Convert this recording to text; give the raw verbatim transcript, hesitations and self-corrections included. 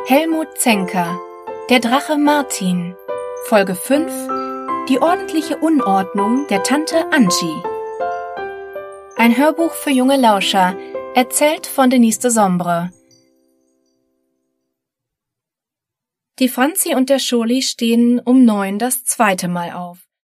Helmut Zenker, Der Drache Martin, Folge fünf, Die ordentliche Unordnung der Tante Angie. Ein Hörbuch für junge Lauscher, erzählt von Denise de Sombre. Die Franzi und der Schurli stehen um neun das zweite Mal auf.